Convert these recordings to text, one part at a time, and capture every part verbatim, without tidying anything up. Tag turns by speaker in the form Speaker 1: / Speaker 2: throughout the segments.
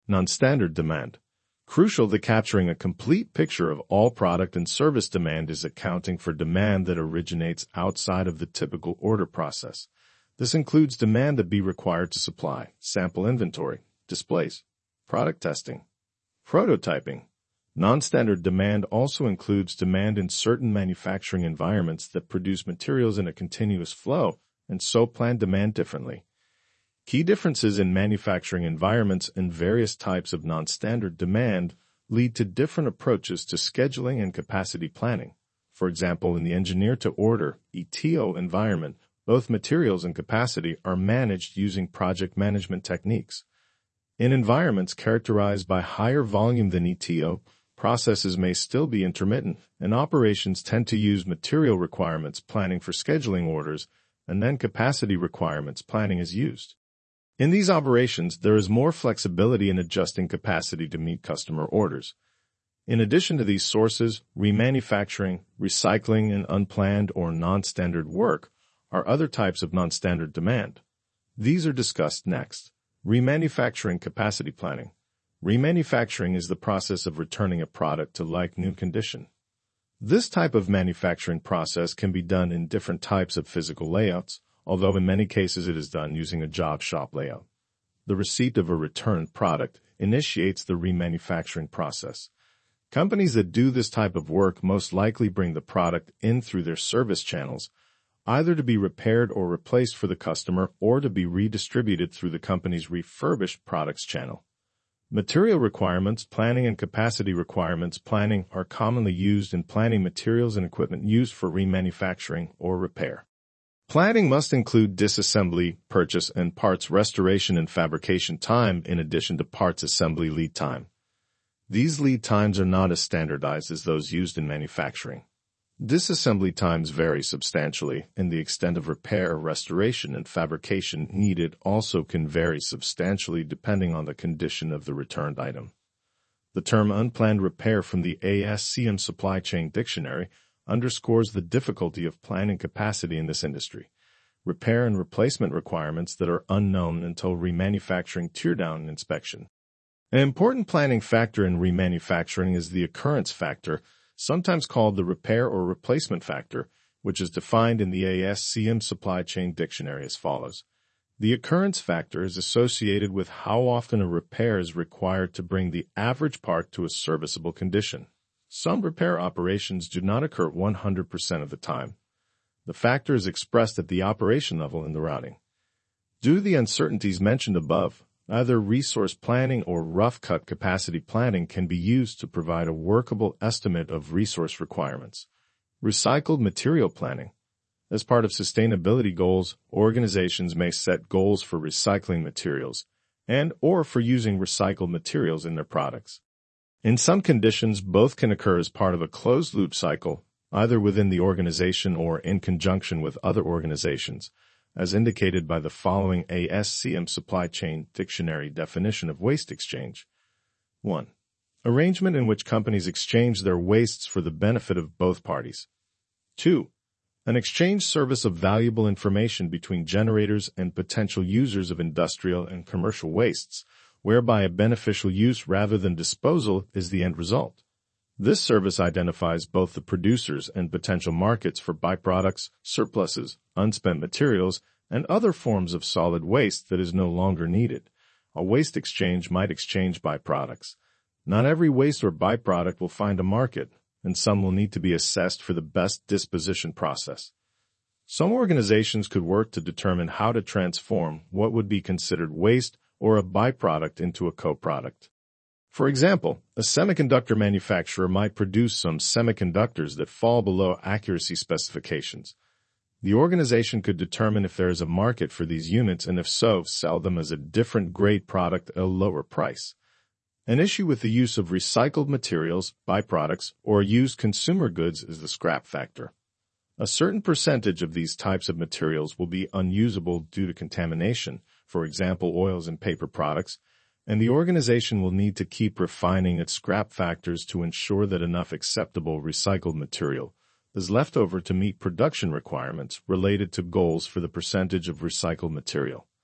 Speaker 1: Non-standard demand. Crucial to capturing a complete picture of all product and service demand is accounting for demand that originates outside of the typical order process. This includes demand that be required to supply, sample inventory, displays, product testing, prototyping. Non-standard demand also includes demand in certain manufacturing environments that produce materials in a continuous flow and so plan demand differently. Key differences in manufacturing environments and various types of non-standard demand lead to different approaches to scheduling and capacity planning. For example, in the engineer-to-order (E T O) environment, both materials and capacity are managed using project management techniques. In environments characterized by higher volume than E T O, processes may still be intermittent, and operations tend to use material requirements planning for scheduling orders, and then capacity requirements planning is used. In these operations, there is more flexibility in adjusting capacity to meet customer orders. In addition to these sources, remanufacturing, recycling, and unplanned or non-standard work are other types of non-standard demand. These are discussed next. Remanufacturing capacity planning. Remanufacturing is the process of returning a product to like-new condition. This type of manufacturing process can be done in different types of physical layouts, although in many cases it is done using a job shop layout. The receipt of a returned product initiates the remanufacturing process. Companies that do this type of work most likely bring the product in through their service channels, either to be repaired or replaced for the customer or to be redistributed through the company's refurbished products channel. Material requirements planning and capacity requirements planning are commonly used in planning materials and equipment used for remanufacturing or repair. Planning must include disassembly, purchase, and parts restoration and fabrication time in addition to parts assembly lead time. These lead times are not as standardized as those used in manufacturing. Disassembly times vary substantially, and the extent of repair, restoration, and fabrication needed also can vary substantially depending on the condition of the returned item. The term unplanned repair from the A S C M Supply Chain Dictionary underscores the difficulty of planning capacity in this industry. Repair and replacement requirements that are unknown until remanufacturing teardown and inspection. An important planning factor in remanufacturing is the occurrence factor, sometimes called the repair or replacement factor, which is defined in the A S C M Supply Chain Dictionary as follows. The occurrence factor is associated with how often a repair is required to bring the average part to a serviceable condition. Some repair operations do not occur one hundred percent of the time. The factor is expressed at the operation level in the routing. Due to the uncertainties mentioned above, either resource planning or rough-cut capacity planning can be used to provide a workable estimate of resource requirements. Recycled material planning. As part of sustainability goals, organizations may set goals for recycling materials and or for using recycled materials in their products. In some conditions, both can occur as part of a closed-loop cycle, either within the organization or in conjunction with other organizations, as indicated by the following A S C M Supply Chain Dictionary definition of waste exchange. one. Arrangement in which companies exchange their wastes for the benefit of both parties. two. An exchange service of valuable information between generators and potential users of industrial and commercial wastes, whereby a beneficial use rather than disposal is the end result. This service identifies both the producers and potential markets for byproducts, surpluses, unspent materials, and other forms of solid waste that is no longer needed. A waste exchange might exchange byproducts. Not every waste or byproduct will find a market, and some will need to be assessed for the best disposition process. Some organizations could work to determine how to transform what would be considered waste or a byproduct into a co-product. For example, a semiconductor manufacturer might produce some semiconductors that fall below accuracy specifications. The organization could determine if there is a market for these units and if so, sell them as a different grade product at a lower price. An issue with the use of recycled materials, byproducts, or used consumer goods is the scrap factor. A certain percentage of these types of materials will be unusable due to contamination, for example oils and paper products, and the organization will need to keep refining its scrap factors to ensure that enough acceptable recycled material is left over to meet production requirements related to goals for the percentage of recycled material.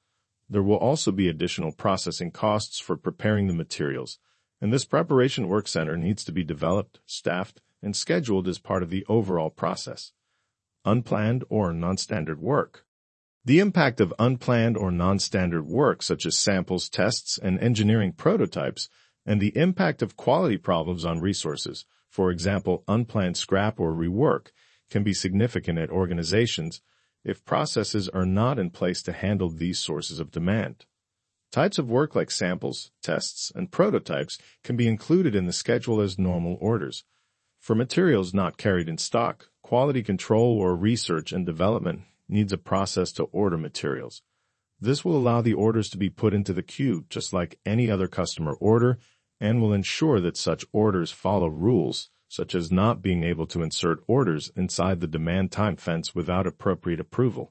Speaker 1: There will also be additional processing costs for preparing the materials, and this preparation work center needs to be developed, staffed, and scheduled as part of the overall process. Unplanned or non-standard work. The impact of unplanned or non-standard work, such as samples, tests, and engineering prototypes, and the impact of quality problems on resources, for example, unplanned scrap or rework, can be significant at organizations if processes are not in place to handle these sources of demand. Types of work like samples, tests, and prototypes can be included in the schedule as normal orders. For materials not carried in stock, quality control or research and development needs a process to order materials. This will allow the orders to be put into the queue just like any other customer order and will ensure that such orders follow rules, such as not being able to insert orders inside the demand time fence without appropriate approval.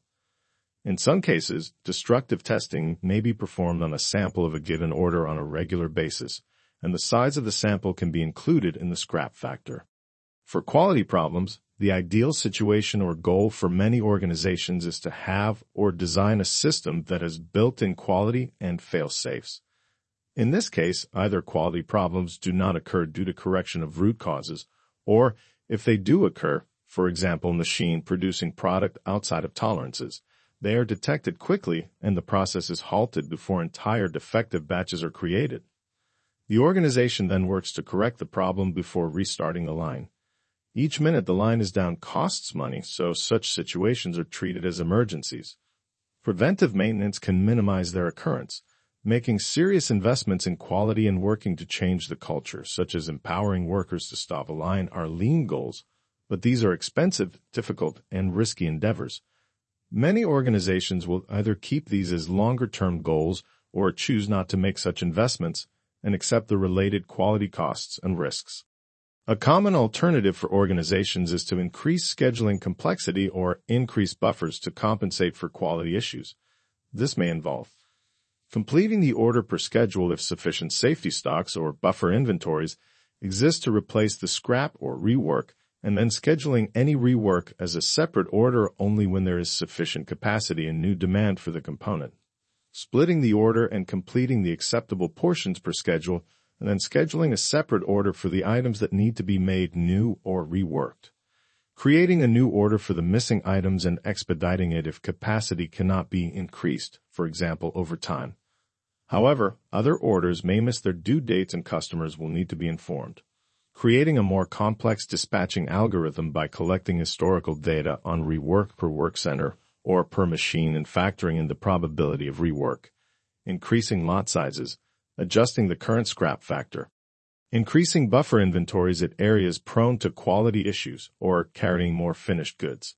Speaker 1: In some cases, destructive testing may be performed on a sample of a given order on a regular basis, and the size of the sample can be included in the scrap factor. For quality problems, the ideal situation or goal for many organizations is to have or design a system that has built-in quality and fail-safes. In this case, either quality problems do not occur due to correction of root causes, or if they do occur, for example, machine producing product outside of tolerances, they are detected quickly and the process is halted before entire defective batches are created. The organization then works to correct the problem before restarting the line. Each minute the line is down costs money, so such situations are treated as emergencies. Preventive maintenance can minimize their occurrence. Making serious investments in quality and working to change the culture, such as empowering workers to stop a line, are lean goals, but these are expensive, difficult, and risky endeavors. Many organizations will either keep these as longer-term goals or choose not to make such investments and accept the related quality costs and risks. A common alternative for organizations is to increase scheduling complexity or increase buffers to compensate for quality issues. This may involve completing the order per schedule if sufficient safety stocks or buffer inventories exist to replace the scrap or rework, and then scheduling any rework as a separate order only when there is sufficient capacity and new demand for the component. Splitting the order and completing the acceptable portions per schedule, and then scheduling a separate order for the items that need to be made new or reworked. Creating a new order for the missing items and expediting it if capacity cannot be increased, for example, over time. However, other orders may miss their due dates and customers will need to be informed. Creating a more complex dispatching algorithm by collecting historical data on rework per work center or per machine and factoring in the probability of rework. Increasing lot sizes, adjusting the current scrap factor. Increasing buffer inventories at areas prone to quality issues or carrying more finished goods.